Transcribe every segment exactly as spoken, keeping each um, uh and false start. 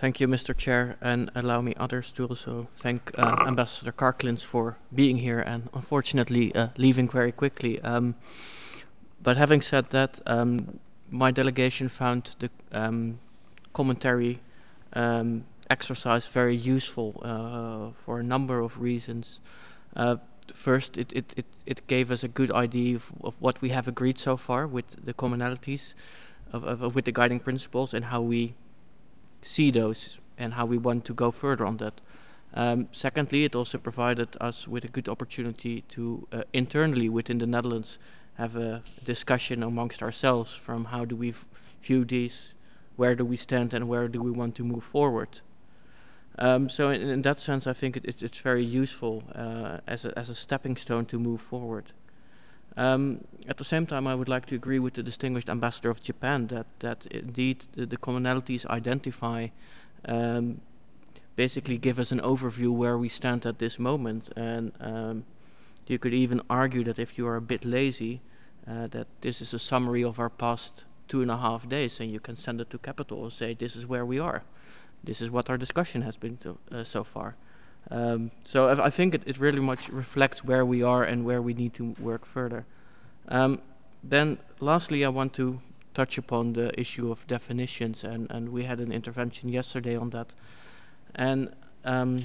Thank you, Mister Chair, and allow me others to also thank uh, Ambassador Karklins for being here and unfortunately uh, leaving very quickly. Um, but having said that, um, my delegation found the um, commentary um, exercise very useful uh, for a number of reasons. Uh, first, it, it, it, it gave us a good idea of, of what we have agreed so far with the commonalities, of, of, of with the guiding principles, and how we see those and how we want to go further on that. Um, secondly, it also provided us with a good opportunity to uh, internally within the Netherlands have a discussion amongst ourselves from how do we v- view these, where do we stand, and where do we want to move forward. Um, so in, in that sense, I think it, it's, it's very useful uh, as, a, as a stepping stone to move forward. Um, at the same time, I would like to agree with the distinguished ambassador of Japan that, that indeed the, the commonalities identify, um, basically give us an overview where we stand at this moment. And um, you could even argue that if you are a bit lazy, uh, that this is a summary of our past two and a half days, and you can send it to Capital and say, this is where we are. This is what our discussion has been to, uh, so far. Um, so I, I think it, it really much reflects where we are and where we need to work further. Um, then lastly, I want to touch upon the issue of definitions, and, and we had an intervention yesterday on that. And um,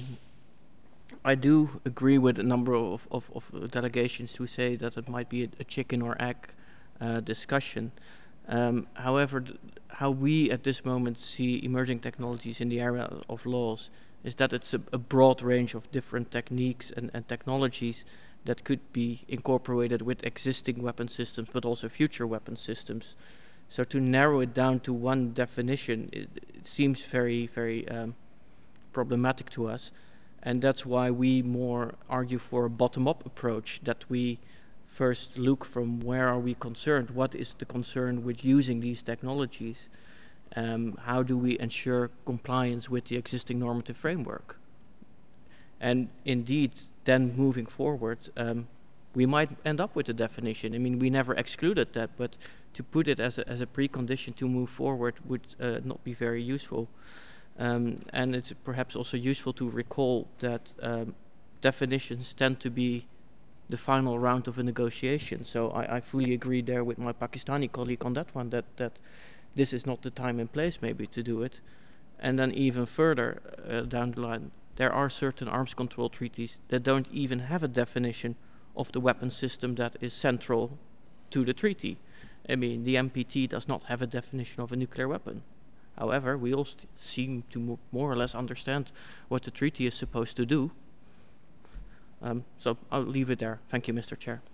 I do agree with a number of, of, of delegations who say that it might be a, a chicken or egg uh, discussion. Um, however, th- how we at this moment see emerging technologies in the area of laws is that it's a, a broad range of different techniques and, and technologies that could be incorporated with existing weapon systems, but also future weapon systems. So to narrow it down to one definition, it, it seems very, very um, problematic to us. And that's why we more argue for a bottom-up approach, that we first look from where are we concerned, what is the concern with using these technologies, um, how do we ensure compliance with the existing normative framework. And indeed, then moving forward, um, we might end up with a definition. I mean, we never excluded that, but to put it as a, as a precondition to move forward would uh, not be very useful. Um, and it's perhaps also useful to recall that um, definitions tend to be the final round of a negotiation. So I, I fully agree there with my Pakistani colleague on that one, that, that this is not the time and place maybe to do it. And then even further uh, down the line, there are certain arms control treaties that don't even have a definition of the weapon system that is central to the treaty. I mean, the M P T does not have a definition of a nuclear weapon. However, we all st- seem to mo- more or less understand what the treaty is supposed to do. Um, so I'll leave it there. Thank you, Mister Chair.